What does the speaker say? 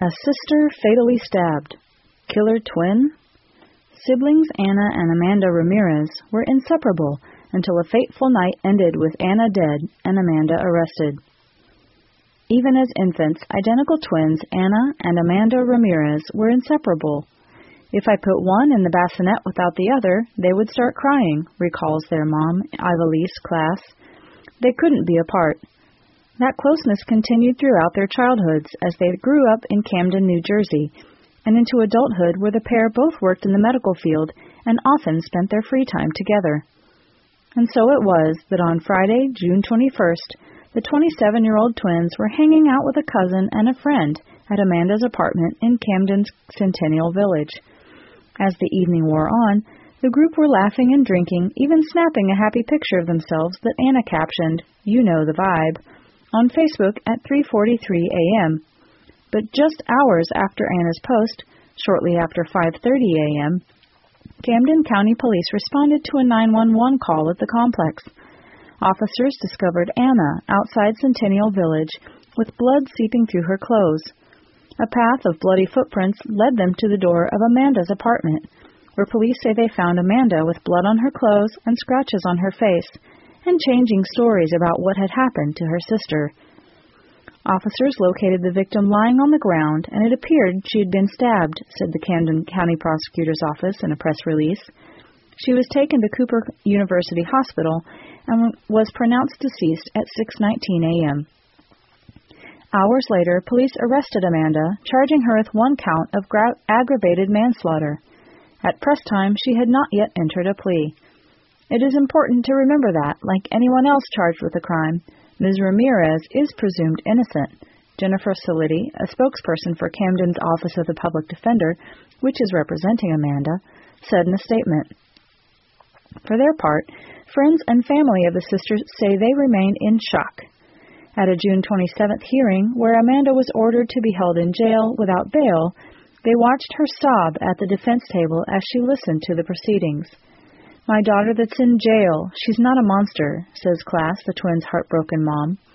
A sister fatally stabbed. Killer twin? Siblings Anna and Amanda Ramirez were inseparable until a fateful night ended with Anna dead and Amanda arrested. Even as infants, identical twins Anna and Amanda Ramirez were inseparable. If I put one in the bassinet without the other, they would start crying, recalls their mom, Ivalise Class. They couldn't be apart. That closeness continued throughout their childhoods as they grew up in Camden, New Jersey, and into adulthood where the pair both worked in the medical field and often spent their free time together. And so it was that on Friday, June 21st, the 27-year-old twins were hanging out with a cousin and a friend at Amanda's apartment in Camden's Centennial Village. As the evening wore on, the group were laughing and drinking, even snapping a happy picture of themselves that Anna captioned, "You know the vibe," on Facebook at 3:43 a.m. But just hours after Anna's post, shortly after 5:30 a.m., Camden County Police responded to a 911 call at the complex. Officers discovered Anna outside Centennial Village with blood seeping through her clothes. A path of bloody footprints led them to the door of Amanda's apartment, where police say they found Amanda with blood on her clothes and scratches on her face, and changing stories about what had happened to her sister. Officers located the victim lying on the ground, and it appeared she had been stabbed, said the Camden County Prosecutor's Office in a press release. She was taken to Cooper University Hospital and was pronounced deceased at 6:19 a.m. Hours later, police arrested Amanda, charging her with one count of aggravated manslaughter. At press time, she had not yet entered a plea. It is important to remember that, like anyone else charged with a crime, Ms. Ramirez is presumed innocent. Jennifer Solitti, a spokesperson for Camden's Office of the Public Defender, which is representing Amanda, said in a statement. For their part, friends and family of the sisters say they remain in shock. At a June 27th hearing, where Amanda was ordered to be held in jail without bail, they watched her sob at the defense table as she listened to the proceedings. "My daughter that's in jail, she's not a monster," says Class, the twins' heartbroken mom.